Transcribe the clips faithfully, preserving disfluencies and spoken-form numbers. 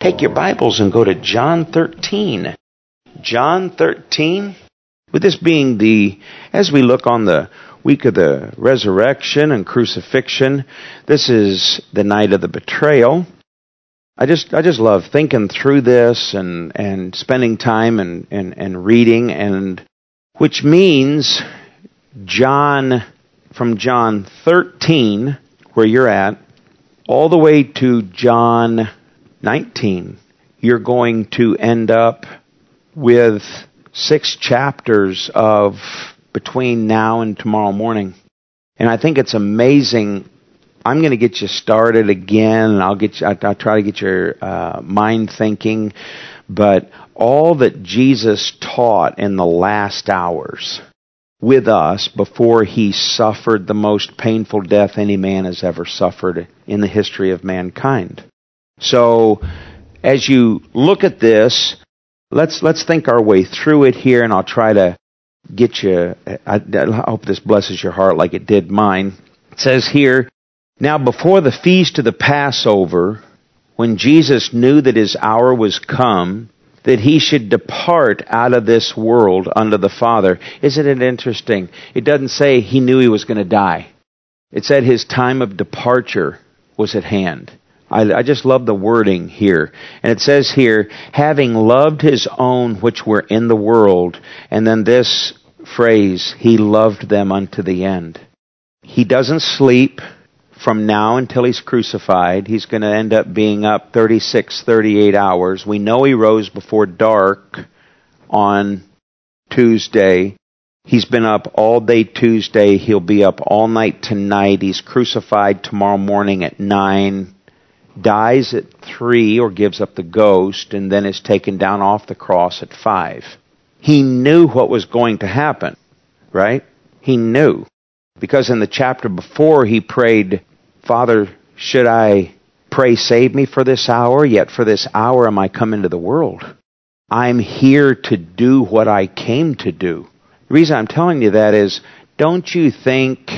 take your Bibles and go to John thirteen. John thirteen. With this being the, as we look on the week of the resurrection and crucifixion, this is the night of the betrayal. I just I just love thinking through this and, and spending time and, and, and reading, and which means John, from John thirteen, where you're at, all the way to John nineteen, you're going to end up with six chapters of between now and tomorrow morning. And I think it's amazing. I'm going to get you started again, and I'll get you, I'll try to get your uh, mind thinking. But all that Jesus taught in the last hours with us before he suffered the most painful death any man has ever suffered in the history of mankind. So, as you look at this, let's let's think our way through it here, and I'll try to get you. I, I hope this blesses your heart like it did mine. It says here, now before the feast of the Passover, when Jesus knew that his hour was come, that he should depart out of this world unto the Father. Isn't it interesting? It doesn't say he knew he was going to die. It said his time of departure was at hand. I, I just love the wording here. And it says here, having loved his own which were in the world, and then this phrase, he loved them unto the end. He doesn't sleep from now until he's crucified. He's going to end up being up thirty-six, thirty-eight hours. We know he rose before dark on Tuesday. He's been up all day Tuesday. He'll be up all night tonight. He's crucified tomorrow morning at nine. Dies at three or gives up the ghost, and then is taken down off the cross at five. He knew what was going to happen, right? He knew. Because in the chapter before he prayed, Father, should I pray save me for this hour? Yet for this hour am I come into the world. I'm here to do what I came to do. The reason I'm telling you that is, don't you think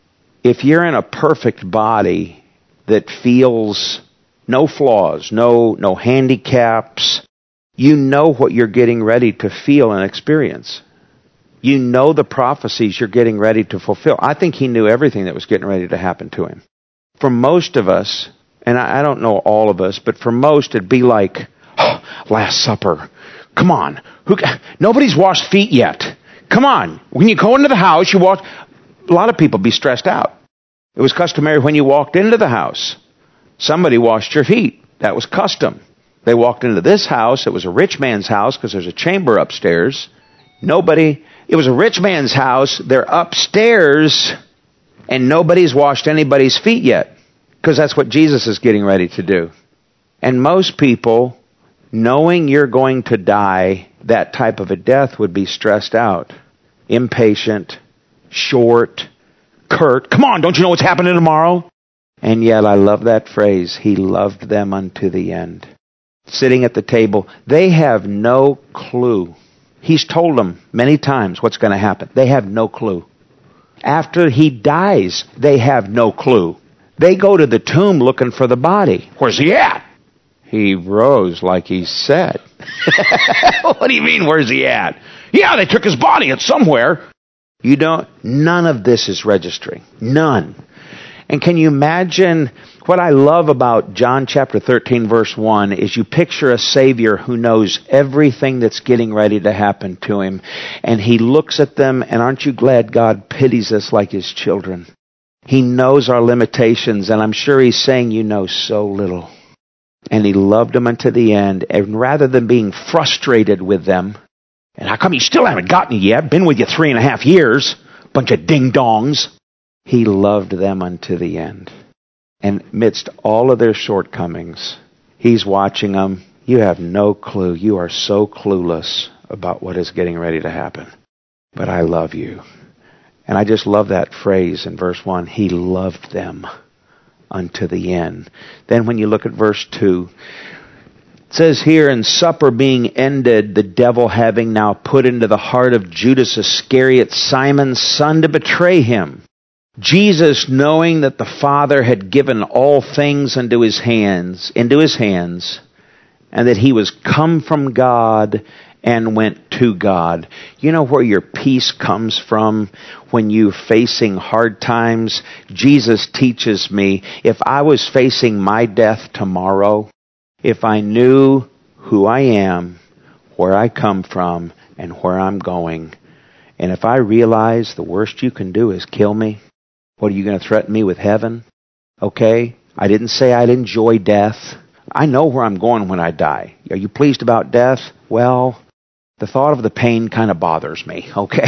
if you're in a perfect body that feels no flaws, no no handicaps, you know what you're getting ready to feel and experience. You know the prophecies you're getting ready to fulfill. I think he knew everything that was getting ready to happen to him. For most of us, and I don't know all of us, but for most it'd be like, oh, Last Supper. Come on. Who? Nobody's washed feet yet. Come on. When you go into the house, you walk. A lot of people be stressed out. It was customary when you walked into the house, somebody washed your feet. That was custom. They walked into this house. It was a rich man's house because there's a chamber upstairs. Nobody, it was a rich man's house. They're upstairs and nobody's washed anybody's feet yet because that's what Jesus is getting ready to do. And most people, knowing you're going to die, that type of a death would be stressed out, impatient, short, curt. Come on, don't you know what's happening tomorrow? And yet I love that phrase, he loved them unto the end. Sitting at the table, they have no clue. He's told them many times what's going to happen. They have no clue. After he dies, they have no clue. They go to the tomb looking for the body. Where's he at? He rose like he said. What do you mean, where's he at? Yeah, they took his body. It's somewhere. You don't, none of this is registering. None. And can you imagine, what I love about John chapter thirteen verse one is you picture a Savior who knows everything that's getting ready to happen to him. And he looks at them, and aren't you glad God pities us like his children? He knows our limitations, and I'm sure he's saying, you know so little. And he loved them unto the end. And rather than being frustrated with them, and how come you still haven't gotten it yet? Been with you three and a half years. Bunch of ding-dongs. He loved them unto the end. And amidst all of their shortcomings, he's watching them. You have no clue. You are so clueless about what is getting ready to happen. But I love you. And I just love that phrase in verse one. He loved them unto the end. Then when you look at verse two, it says here, and supper being ended, the devil having now put into the heart of Judas Iscariot, Simon's son, to betray him. Jesus, knowing that the Father had given all things into his hands, into his hands, and that he was come from God and went to God. You know where your peace comes from when you're facing hard times? Jesus teaches me, if I was facing my death tomorrow, if I knew who I am, where I come from, and where I'm going, and if I realize the worst you can do is kill me, what are you going to threaten me with heaven? Okay, I didn't say I'd enjoy death. I know where I'm going when I die. Are you pleased about death? Well, the thought of the pain kind of bothers me, okay?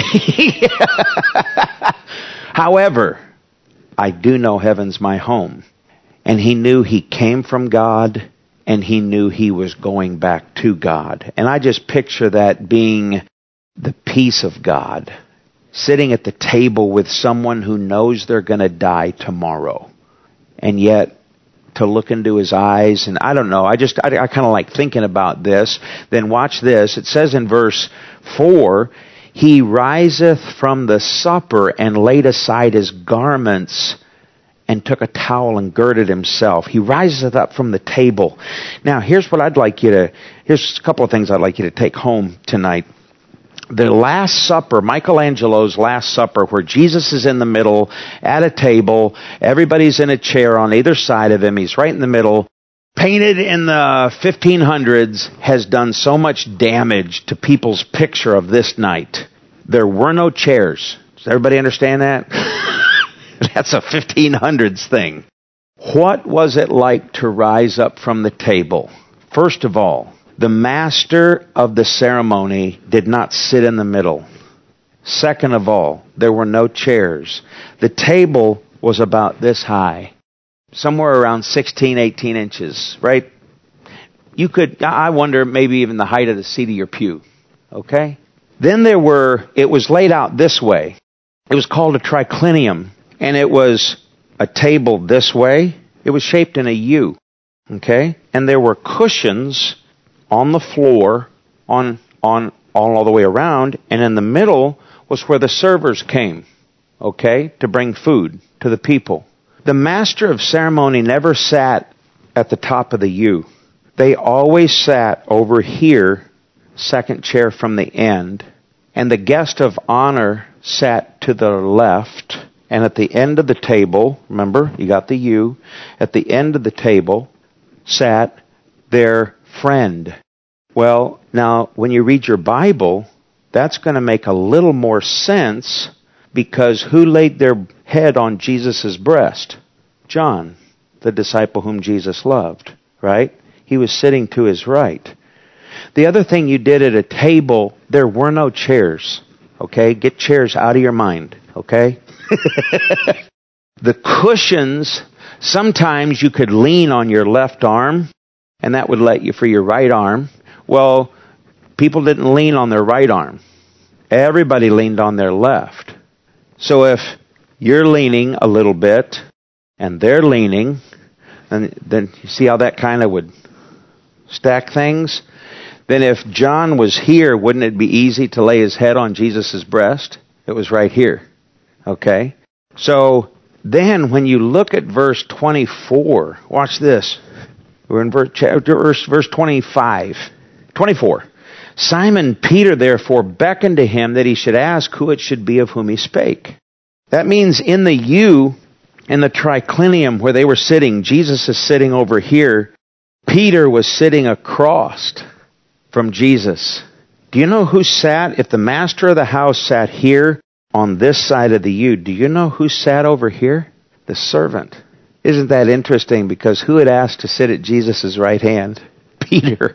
However, I do know heaven's my home. And he knew he came from God, and he knew he was going back to God. And I just picture that being the peace of God, sitting at the table with someone who knows they're going to die tomorrow. And yet, to look into his eyes, and I don't know, I just, I, I kind of like thinking about this. Then watch this. It says in verse four, he riseth from the supper and laid aside his garments and took a towel and girded himself. He riseth up from the table. Now, here's what I'd like you to, here's a couple of things I'd like you to take home tonight. The Last Supper, Michelangelo's Last Supper, where Jesus is in the middle at a table, everybody's in a chair on either side of him, he's right in the middle, painted in the fifteen hundreds, has done so much damage to people's picture of this night. There were no chairs. Does everybody understand that? That's a fifteen hundreds thing. What was it like to rise up from the table? First of all, the master of the ceremony did not sit in the middle. Second of all, there were no chairs. The table was about this high, somewhere around sixteen, eighteen inches, right? You could, I wonder, maybe even the height of the seat of your pew, okay? Then there were, it was laid out this way. It was called a triclinium, and it was a table this way. It was shaped in a U, okay? And there were cushions on the floor, on on all, all the way around, and in the middle was where the servers came, okay, to bring food to the people. The master of ceremony never sat at the top of the U. They always sat over here, second chair from the end, and the guest of honor sat to the left, and at the end of the table, remember, you got the U, at the end of the table sat their friend. Well, now, when you read your Bible, that's going to make a little more sense, because who laid their head on Jesus' breast? John, the disciple whom Jesus loved, right? He was sitting to his right. The other thing you did at a table, there were no chairs, okay? Get chairs out of your mind, okay? The cushions, sometimes you could lean on your left arm, and that would let you for your right arm. Well, people didn't lean on their right arm. Everybody leaned on their left. So if you're leaning a little bit, and they're leaning, and then you see how that kind of would stack things? Then if John was here, wouldn't it be easy to lay his head on Jesus' breast? It was right here. Okay? So then when you look at verse twenty-four, watch this. We're in verse, verse, verse twenty-five. twenty-four. Simon Peter therefore beckoned to him that he should ask who it should be of whom he spake. That means in the U, in the triclinium where they were sitting, Jesus is sitting over here. Peter was sitting across from Jesus. Do you know who sat? If the master of the house sat here on this side of the U, do you know who sat over here? The servant. Isn't that interesting? Because who had asked to sit at Jesus' right hand? Peter.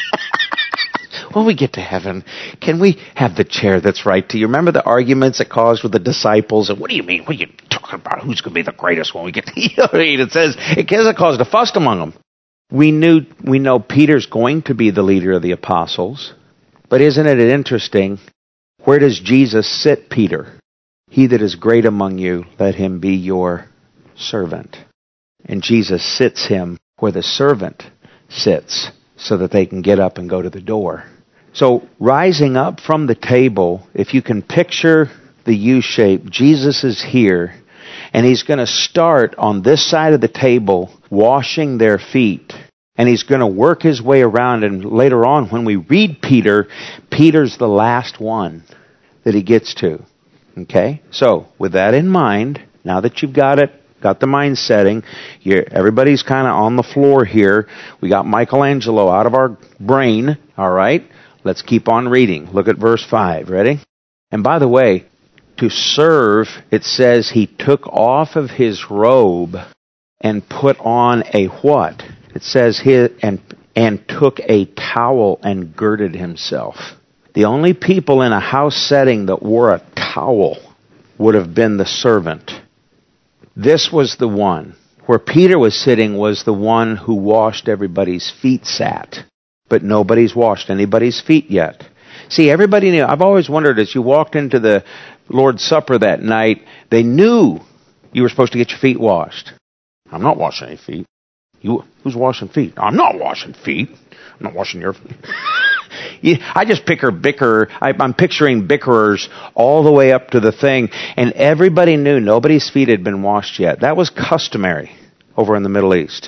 When we get to heaven, can we have the chair that's right to you? Remember the arguments it caused with the disciples? And what do you mean? What are you talking about? Who's going to be the greatest when we get to heaven? It says it caused a fuss among them. We knew, we know Peter's going to be the leader of the apostles. But isn't it interesting? Where does Jesus sit Peter? He that is great among you, let him be your servant. And Jesus sits him where the servant sits so that they can get up and go to the door. So rising up from the table, if you can picture the U shape, Jesus is here, and he's going to start on this side of the table washing their feet. And he's going to work his way around. And later on, when we read Peter, Peter's the last one that he gets to. Okay? So, with that in mind, now that you've got it, got the mind setting, you're, everybody's kind of on the floor here. We got Michelangelo out of our brain. All right? Let's keep on reading. Look at verse five. Ready? And by the way, to serve, it says he took off of his robe and put on a what? It says here, and and took a towel and girded himself. The only people in a house setting that wore a towel would have been the servant. This was the one. Where Peter was sitting was the one who washed everybody's feet sat. But nobody's washed anybody's feet yet. See, everybody knew. I've always wondered, as you walked into the Lord's Supper that night, they knew you were supposed to get your feet washed. I'm not washing any feet. You, who's washing feet? I'm not washing feet. I'm not washing your feet. yeah, I just picker bicker. I, I'm picturing bickerers all the way up to the thing, and everybody knew nobody's feet had been washed yet. That was customary over in the Middle East.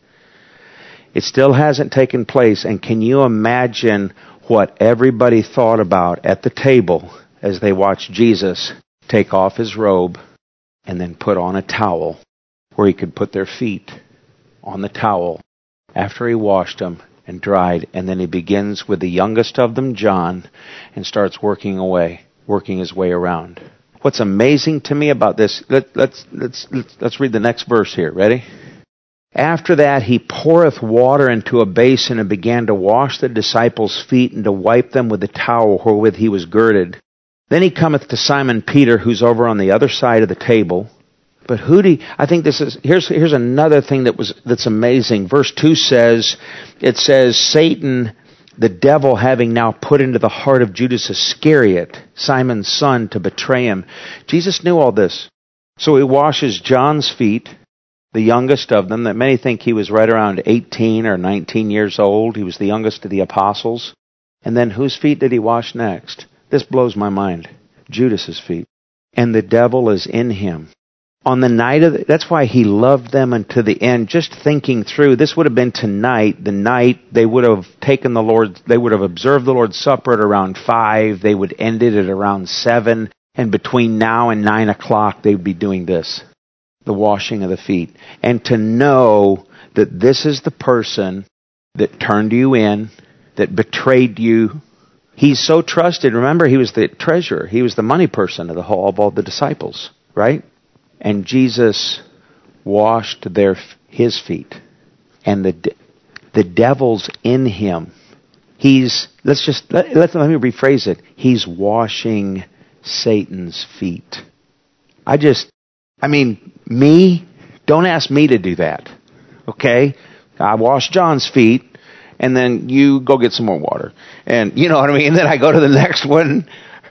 It still hasn't taken place, and can you imagine what everybody thought about at the table as they watched Jesus take off his robe and then put on a towel where he could put their feet on the towel after he washed them and dried, and then he begins with the youngest of them, John, and starts working away, working his way around. What's amazing to me about this, let, let's, let's, let's, let's read the next verse here. Ready? After that he poureth water into a basin and began to wash the disciples' feet and to wipe them with the towel wherewith he was girded. Then he cometh to Simon Peter, who's over on the other side of the table. But who do you, I think this is, here's, here's another thing that was, that's amazing. Verse two says, it says, Satan, the devil, having now put into the heart of Judas Iscariot, Simon's son, to betray him. Jesus knew all this. So he washes John's feet, the youngest of them, that many think he was right around eighteen or nineteen years old. He was the youngest of the apostles. And then whose feet did he wash next? This blows my mind. Judas's feet. And the devil is in him. On the night of the, that's why he loved them unto the end. Just thinking through, this would have been tonight, the night they would have taken the Lord, they would have observed the Lord's Supper at around five. They would end it at around seven. And between now and nine o'clock, they would be doing this, the washing of the feet. And to know that this is the person that turned you in, that betrayed you. He's so trusted. Remember, he was the treasurer. He was the money person of the whole, of all the disciples, right? And Jesus washed their his feet. And the the devil's in him. He's, let's just, let, let, let me rephrase it. He's washing Satan's feet. I just, I mean, me, don't ask me to do that. Okay? I wash John's feet, and then you go get some more water. And you know what I mean? And then I go to the next one.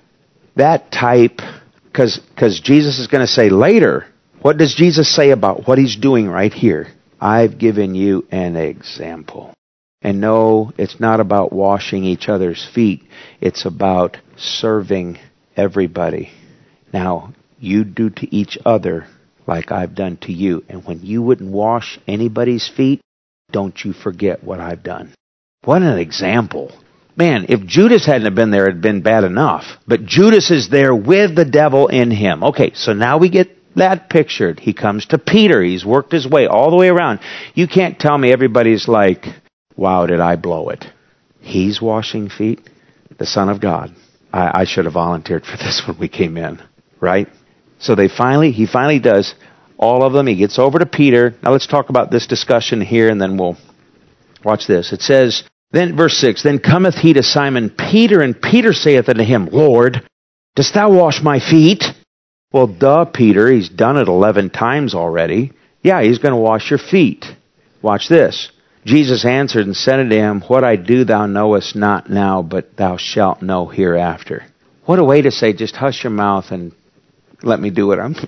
That type, because because Jesus is going to say later, what does Jesus say about what he's doing right here? I've given you an example. And no, it's not about washing each other's feet. It's about serving everybody. Now, you do to each other like I've done to you. And when you wouldn't wash anybody's feet, don't you forget what I've done. What an example. Man, if Judas hadn't have been there, it'd been bad enough. But Judas is there with the devil in him. Okay, so now we get that pictured. He comes to Peter. He's worked his way all the way around. You can't tell me everybody's like, wow, did I blow it? He's washing feet. The Son of God. I, I should have volunteered for this when we came in, right? So they finally, he finally does all of them. He gets over to Peter. Now let's talk about this discussion here, and then we'll watch this. It says, then verse six, then cometh he to Simon Peter, and Peter saith unto him, Lord, dost thou wash my feet? Well, duh, Peter, he's done it eleven times already. Yeah, he's going to wash your feet. Watch this. Jesus answered and said unto him, what I do thou knowest not now, but thou shalt know hereafter. What a way to say, just hush your mouth and let me do what I'm...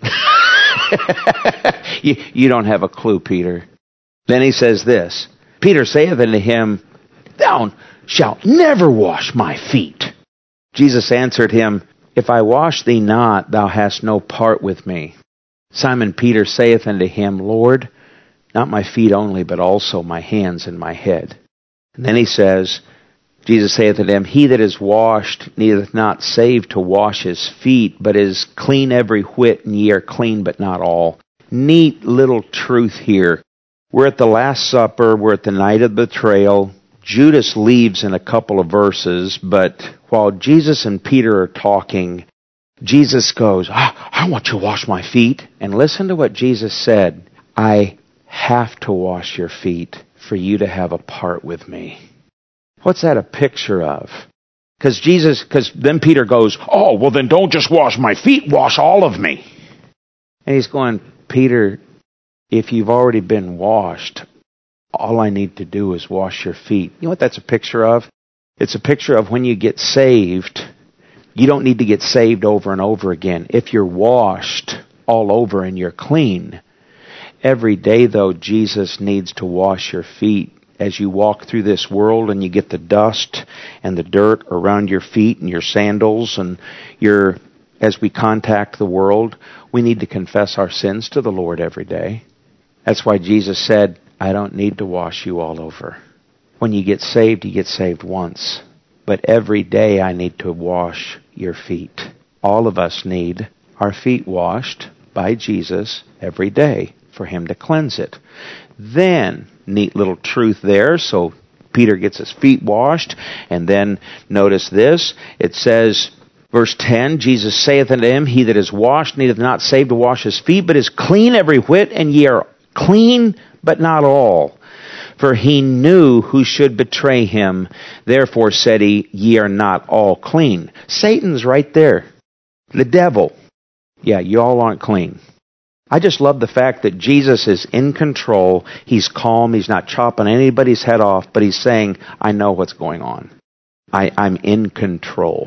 you, you don't have a clue, Peter. Then he says this, Peter saith unto him, thou shalt never wash my feet. Jesus answered him, if I wash thee not, thou hast no part with me. Simon Peter saith unto him, Lord, Not my feet only, but also my hands and my head. And then he says, Jesus saith to them, He that is washed needeth not save to wash his feet, but is clean every whit, and ye are clean, but not all. Neat little truth here. We're at the Last Supper. We're at the night of betrayal. Judas leaves in a couple of verses, but while Jesus and Peter are talking, Jesus goes, ah, I want you to wash my feet. And listen to what Jesus said. I have to wash your feet for you to have a part with me. What's that a picture of? Because Jesus, because then Peter goes, oh, well then don't just wash my feet, wash all of me. And he's going, Peter, if you've already been washed, all I need to do is wash your feet. You know what that's a picture of? It's a picture of when you get saved, you don't need to get saved over and over again. If you're washed all over and you're clean, every day though, Jesus needs to wash your feet. As you walk through this world and you get the dust and the dirt around your feet and your sandals and your, as we contact the world, we need to confess our sins to the Lord every day. That's why Jesus said, I don't need to wash you all over. When you get saved, you get saved once. But every day I need to wash your feet. All of us need our feet washed by Jesus every day for Him to cleanse it. Then, neat little truth there, so Peter gets his feet washed, and then notice this, it says, verse ten, Jesus saith unto him, He that is washed needeth not save to wash his feet, but is clean every whit, and ye are clean, but not all. For he knew who should betray him. Therefore said he, Ye are not all clean. Satan's right there. The devil. Yeah, you all aren't clean. I just love the fact that Jesus is in control. He's calm. He's not chopping anybody's head off, but He's saying, I know what's going on. I, I'm in control.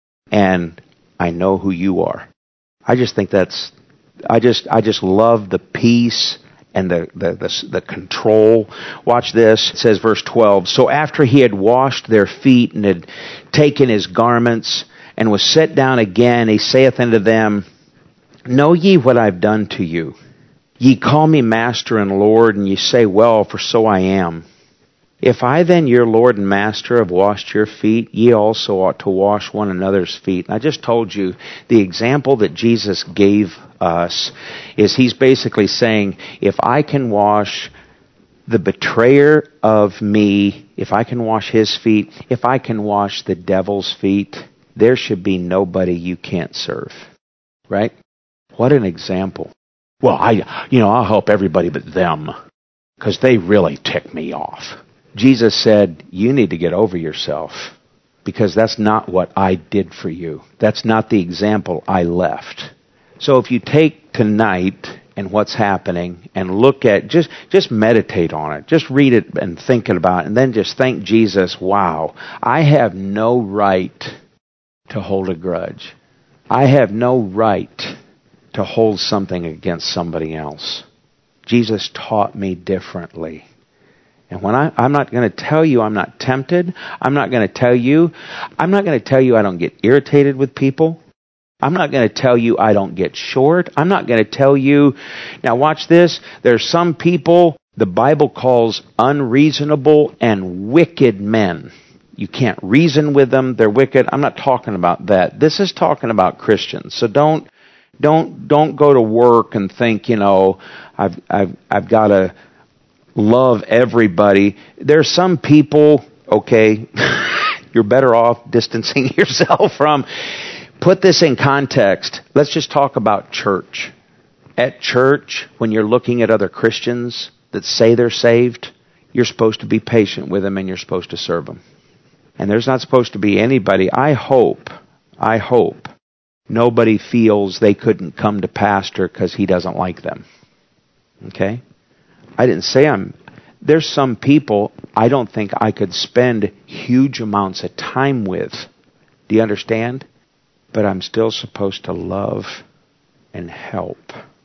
And I know who you are. I just think that's, I just, I just love the peace and the, the, the, the control. Watch this. It says verse twelve, So after he had washed their feet and had taken his garments and was set down again, he saith unto them, Know ye what I've done to you? Ye call me Master and Lord, and ye say, Well, for so I am. If I then, your Lord and Master, have washed your feet, ye also ought to wash one another's feet. And I just told you, the example that Jesus gave us is He's basically saying, if I can wash the betrayer of me, if I can wash his feet, if I can wash the devil's feet, there should be nobody you can't serve. Right? What an example. Well, I, you know, I'll help everybody but them because they really tick me off. Jesus said, you need to get over yourself because that's not what I did for you. That's not the example I left. So if you take tonight and what's happening and look at, just, just meditate on it. Just read it and think about it and then just thank Jesus, wow, I have no right to hold a grudge. I have no right to hold something against somebody else. Jesus taught me differently. And when I, I'm not going to tell you I'm not tempted. I'm not going to tell you, I'm not going to tell you I don't get irritated with people. I'm not going to tell you I don't get short. I'm not going to tell you, now watch this, there's some people the Bible calls unreasonable and wicked men. You can't reason with them. They're wicked. I'm not talking about that. This is talking about Christians. So don't Don't don't go to work and think, you know, I've I've I've got to love everybody. There's some people, okay, you're better off distancing yourself from. Put this in context. Let's just talk about church. At church, when you're looking at other Christians that say they're saved, you're supposed to be patient with them and you're supposed to serve them. And there's not supposed to be anybody, I hope, I hope, nobody feels they couldn't come to pastor because he doesn't like them. Okay? I didn't say I'm... There's some people I don't think I could spend huge amounts of time with. Do you understand? But I'm still supposed to love and help.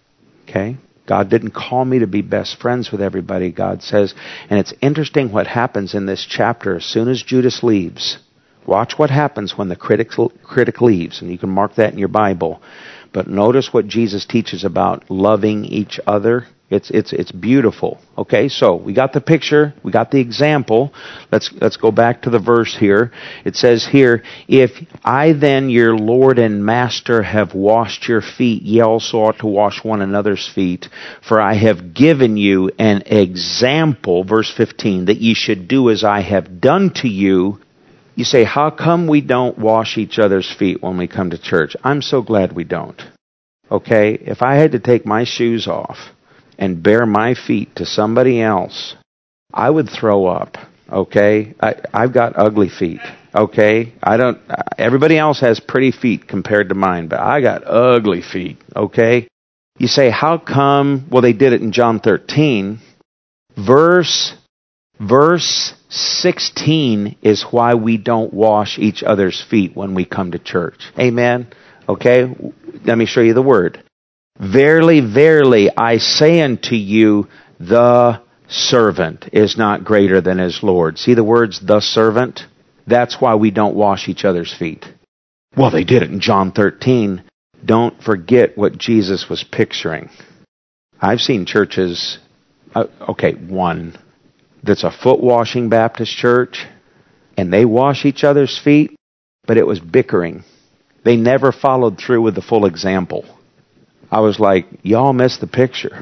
Okay? God didn't call me to be best friends with everybody, God says. And it's interesting what happens in this chapter as soon as Judas leaves. Watch what happens when the critic, critic leaves, and you can mark that in your Bible. But notice what Jesus teaches about loving each other. It's it's it's beautiful. Okay, so we got the picture, we got the example. Let's let's go back to the verse here. It says here, if I then, your Lord and Master, have washed your feet, ye also ought to wash one another's feet. For I have given you an example, verse fifteen, that ye should do as I have done to you. You say, how come we don't wash each other's feet when we come to church? I'm so glad we don't. Okay, if I had to take my shoes off and bare my feet to somebody else, I would throw up. Okay, I, I've got ugly feet. Okay, I don't. Everybody else has pretty feet compared to mine, but I got ugly feet. Okay, you say, how come? Well, they did it in John thirteen, verse verse sixteen is why we don't wash each other's feet when we come to church. Amen. Okay, let me show you the word. Verily, verily, I say unto you, the servant is not greater than his Lord. See the words, the servant? That's why we don't wash each other's feet. Well, they did it in John thirteen. Don't forget what Jesus was picturing. I've seen churches, uh, okay, one that's a foot-washing Baptist church, and they wash each other's feet, but it was bickering. They never followed through with the full example. I was like, y'all missed the picture.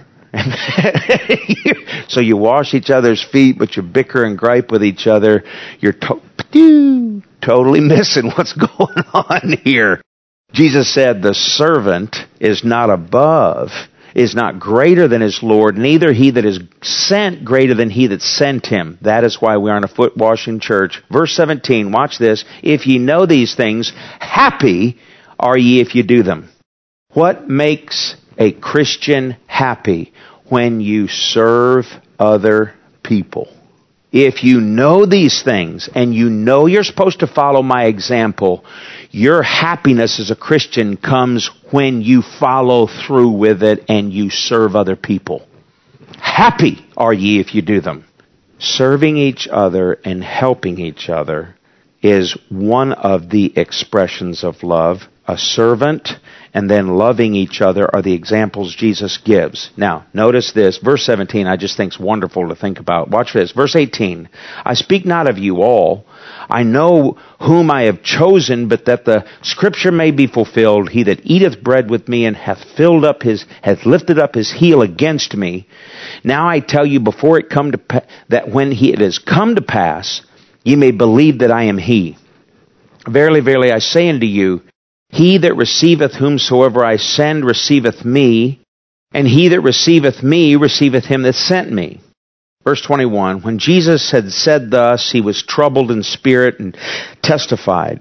So you wash each other's feet, but you bicker and gripe with each other. You're to- totally missing what's going on here. Jesus said the servant is not above, is not greater than his Lord, neither he that is sent greater than he that sent him. That is why we aren't a foot washing church. Verse seventeen, watch this. If ye know these things, happy are ye if you do them. What makes a Christian happy? When you serve other people. If you know these things and you know you're supposed to follow my example, your happiness as a Christian comes when you follow through with it and you serve other people. Happy are ye if you do them. Serving each other and helping each other is one of the expressions of love. A servant and then loving each other are the examples Jesus gives. Now, notice this. Verse seventeen, I just think is wonderful to think about. Watch this. Verse eighteen. I speak not of you all. I know whom I have chosen, but that the scripture may be fulfilled. He that eateth bread with me and hath filled up his, hath lifted up his heel against me. Now I tell you before it come to pa- that when he, it has come to pass, ye may believe that I am he. Verily, verily, I say unto you, he that receiveth whomsoever I send receiveth me, and he that receiveth me receiveth him that sent me. Verse twenty-one, when Jesus had said thus, he was troubled in spirit and testified.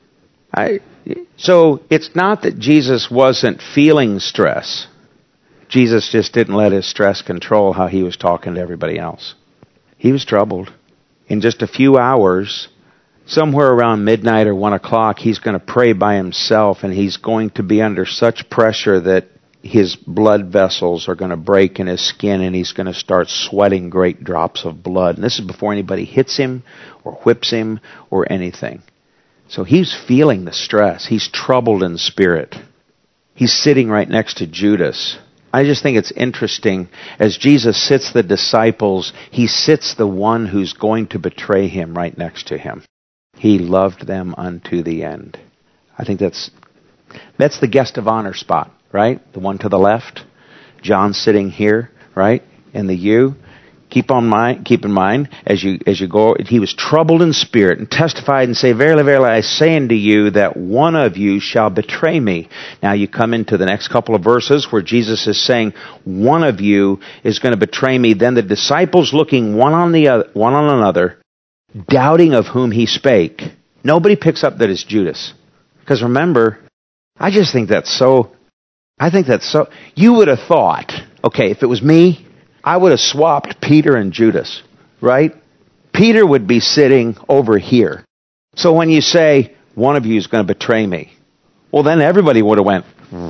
I, so it's not that Jesus wasn't feeling stress. Jesus just didn't let his stress control how he was talking to everybody else. He was troubled. In just a few hours, somewhere around midnight or one o'clock, he's going to pray by himself, and he's going to be under such pressure that his blood vessels are going to break in his skin, and he's going to start sweating great drops of blood. And this is before anybody hits him or whips him or anything. So he's feeling the stress. He's troubled in spirit. He's sitting right next to Judas. I just think it's interesting. As Jesus sits the disciples, he sits the one who's going to betray him right next to him. He loved them unto the end. I think that's that's the guest of honor spot, right? The one to the left. John sitting here, right? In the U. Keep on mind, keep in mind, as you as you go, he was troubled in spirit and testified and say, verily, verily, I say unto you that one of you shall betray me. Now you come into the next couple of verses where Jesus is saying, one of you is going to betray me. Then the disciples looking one on the other, one on another, doubting of whom he spake. Nobody picks up that it's Judas. Because remember, I just think that's so, I think that's so, you would have thought, okay, if it was me, I would have swapped Peter and Judas, right? Peter would be sitting over here. So when you say, one of you is going to betray me, well then everybody would have went,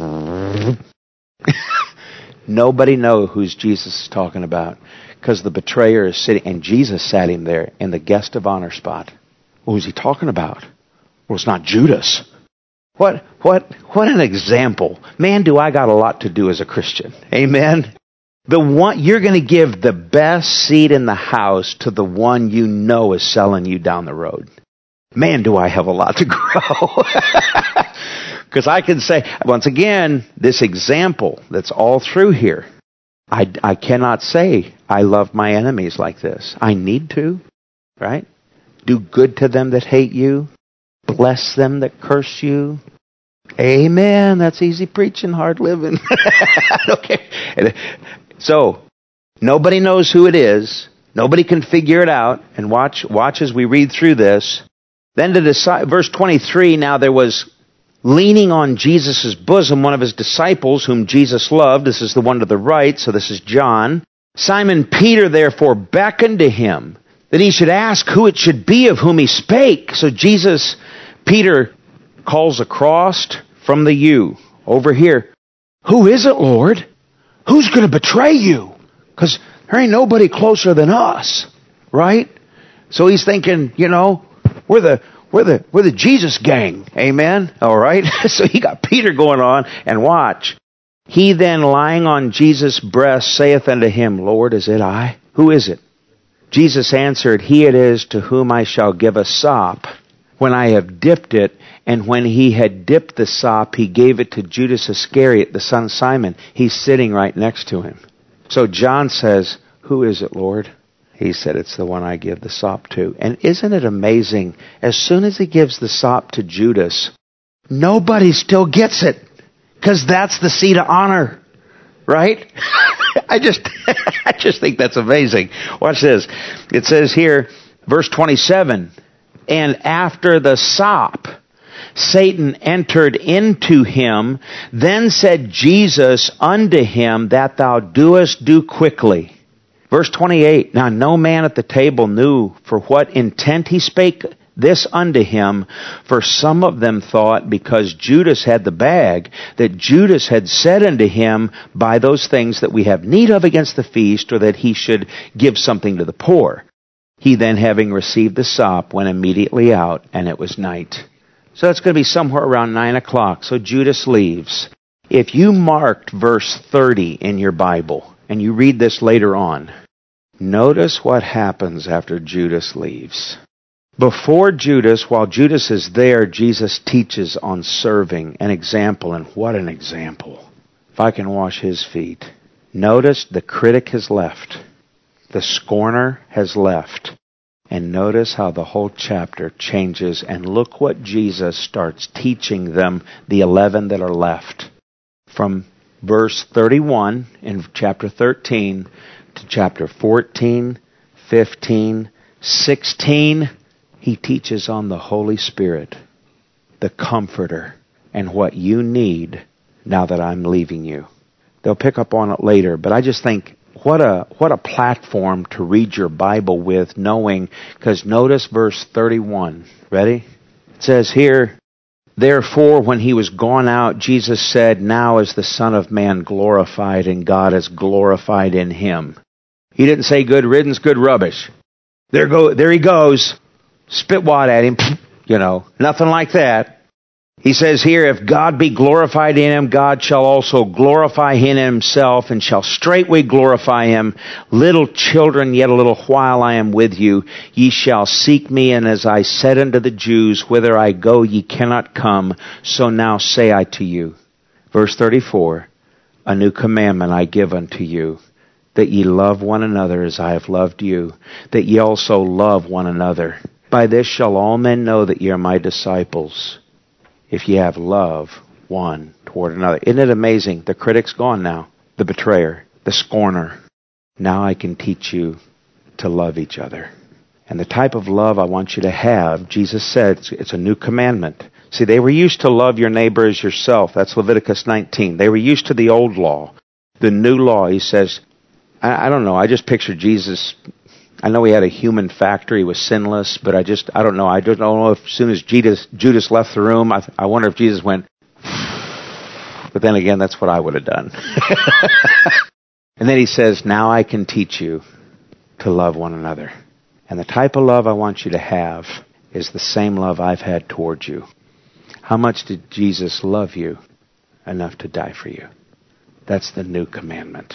nobody know who's Jesus is talking about. Because the betrayer is sitting, and Jesus sat him there in the guest of honor spot. What was he talking about? Well, it's not Judas. What, what, what an example. Man, do I got a lot to do as a Christian. Amen? The one you're going to give the best seat in the house to the one you know is selling you down the road. Man, do I have a lot to grow. Because I can say, once again, this example that's all through here, I, I cannot say I love my enemies like this. I need to, right? Do good to them that hate you. Bless them that curse you. Amen. That's easy preaching, hard living. Okay. So, nobody knows who it is. Nobody can figure it out. And watch, watch as we read through this. Then to decide, verse twenty-three, now there was leaning on Jesus' bosom one of his disciples whom Jesus loved. This is the one to the right, so this is John. Simon Peter therefore beckoned to him that he should ask who it should be of whom he spake. So Jesus, Peter calls across from the you over here. Who is it, Lord? Who's going to betray you? Because there ain't nobody closer than us, right? So he's thinking, you know, we're the we're the we're the Jesus gang, amen. All right. So he got Peter going on, and watch. He then, lying on Jesus' breast, saith unto him, Lord, is it I? Who is it? Jesus answered, He it is to whom I shall give a sop when I have dipped it. And when he had dipped the sop, he gave it to Judas Iscariot, the son of Simon. He's sitting right next to him. So John says, who is it, Lord? He said, it's the one I give the sop to. And isn't it amazing? As soon as he gives the sop to Judas, nobody still gets it. Because that's the seat of honor. Right? I just, I just think that's amazing. Watch this. It says here, verse twenty-seven, and after the sop, Satan entered into him. Then said Jesus unto him, that thou doest, do quickly. Verse twenty-eight, now no man at the table knew for what intent he spake this unto him, for some of them thought, because Judas had the bag, that Judas had said unto him, buy those things that we have need of against the feast, or that he should give something to the poor. He then, having received the sop, went immediately out, and it was night. So it's going to be somewhere around nine o'clock. So Judas leaves. If you marked verse thirty in your Bible, and you read this later on, notice what happens after Judas leaves. Before Judas, while Judas is there, Jesus teaches on serving, an example, and what an example. If I can wash his feet. Notice the critic has left. The scorner has left. And notice how the whole chapter changes, and look what Jesus starts teaching them, the eleven that are left. From verse thirty-one in chapter thirteen to chapter fourteen, fifteen, sixteen, he teaches on the Holy Spirit, the Comforter, and what you need now that I'm leaving you. They'll pick up on it later, but I just think, what a what a platform to read your Bible with, knowing, because notice verse thirty-one. Ready? It says here, therefore when he was gone out, Jesus said, now is the Son of Man glorified, and God is glorified in him. He didn't say good riddance, good rubbish. There go there he goes. Spit wad at him, you know, nothing like that. He says here, if God be glorified in him, God shall also glorify him in himself, and shall straightway glorify him. Little children, yet a little while I am with you. Ye shall seek me, and as I said unto the Jews, whither I go ye cannot come, so now say I to you. Verse thirty-four, a new commandment I give unto you, that ye love one another as I have loved you, that ye also love one another. By this shall all men know that ye are my disciples, if ye have love one toward another. Isn't it amazing? The critic's gone now. The betrayer, the scorner. Now I can teach you to love each other. And the type of love I want you to have, Jesus said, it's a new commandment. See, they were used to love your neighbor as yourself. That's Leviticus nineteen. They were used to the old law. The new law, he says, I, I don't know, I just picture Jesus. I know he had a human factor. He was sinless, but I just, I don't know. I don't know if as soon as Judas, Judas left the room, I, I wonder if Jesus went, but then again, that's what I would have done. And then he says, now I can teach you to love one another. And the type of love I want you to have is the same love I've had towards you. How much did Jesus love you enough to die for you? That's the new commandment.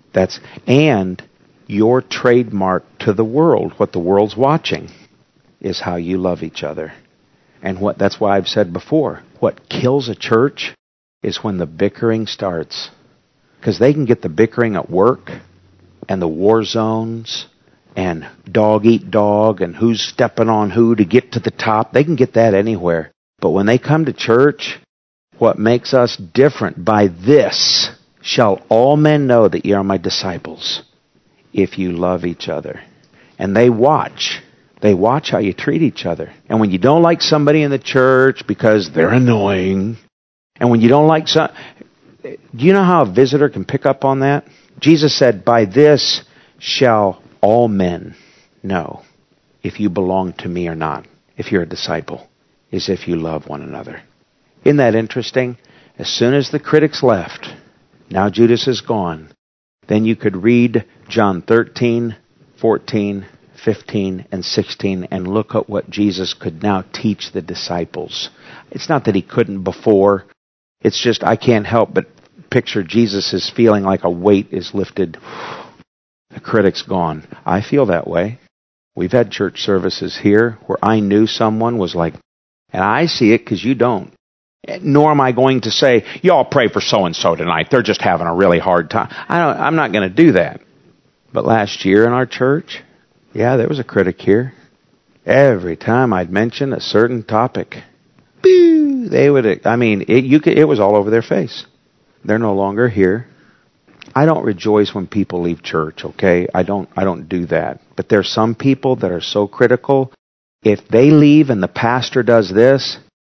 That's and your trademark to the world, what the world's watching, is how you love each other. And what that's why I've said before, what kills a church is when the bickering starts. Because they can get the bickering at work and the war zones and dog eat dog and who's stepping on who to get to the top. They can get that anywhere. But when they come to church, what makes us different, by this shall all men know that ye are my disciples, if you love each other. And they watch. They watch how you treat each other. And when you don't like somebody in the church because they're annoying, and when you don't like some... Do you know how a visitor can pick up on that? Jesus said, by this shall all men know if you belong to me or not, if you're a disciple, is if you love one another. Isn't that interesting? As soon as the critics left, now Judas is gone, then you could read John thirteen, fourteen, fifteen, and sixteen and look at what Jesus could now teach the disciples. It's not that he couldn't before. It's just I can't help but picture Jesus is feeling like a weight is lifted. The critic's gone. I feel that way. We've had church services here where I knew someone was like, and I see it because you don't. Nor am I going to say, y'all pray for so-and-so tonight. They're just having a really hard time. I don't, I'm not going to do that. But last year in our church, yeah, there was a critic here. Every time I'd mention a certain topic, boo, they would, I mean, it, you could, it was all over their face. They're no longer here. I don't rejoice when people leave church, okay? I don't, I don't do that. But there's some people that are so critical. If they leave and the pastor does this,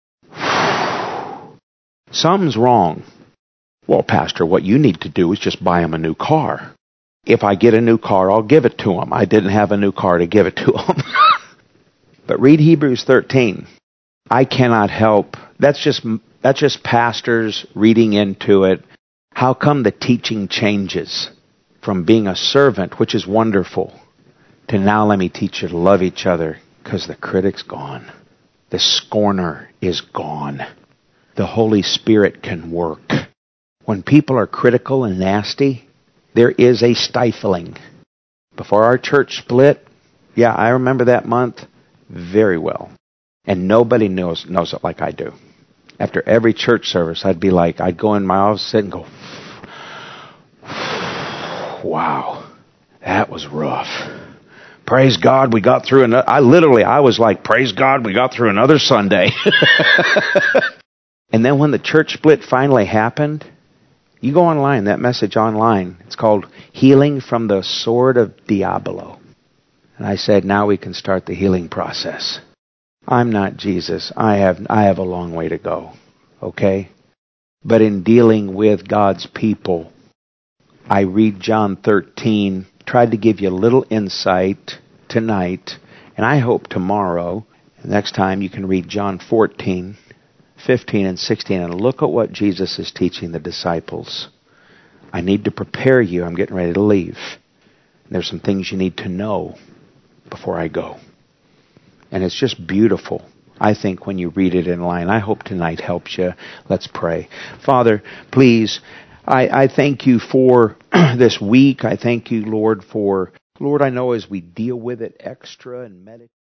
something's wrong. Well, pastor, what you need to do is just buy him a new car. If I get a new car, I'll give it to him. I didn't have a new car to give it to him. But read Hebrews thirteen. I cannot help. That's just that's just pastors reading into it. How come the teaching changes from being a servant, which is wonderful, to now let me teach you to love each other? Because the critic's gone. The scorner is gone. The Holy Spirit can work. When people are critical and nasty, there is a stifling. Before our church split, yeah, I remember that month very well. And nobody knows knows it like I do. After every church service, I'd be like, I'd go in my office, sit and go, wow, that was rough. Praise God, we got through another. I literally, I was like, praise God, we got through another Sunday. And then when the church split finally happened, you go online, that message online, it's called Healing from the Sword of Diablo. And I said, now we can start the healing process. I'm not Jesus. I have I have a long way to go. Okay? But in dealing with God's people, I read John thirteen, tried to give you a little insight tonight, and I hope tomorrow, next time you can read John fourteen, fifteen, and sixteen, and look at what Jesus is teaching the disciples. I need to prepare you. I'm getting ready to leave. There's some things you need to know before I go. And it's just beautiful, I think, when you read it in line. I hope tonight helps you. Let's pray. Father, please, I, I thank you for this week. I thank you, Lord, for, Lord, I know as we deal with it extra and meditate.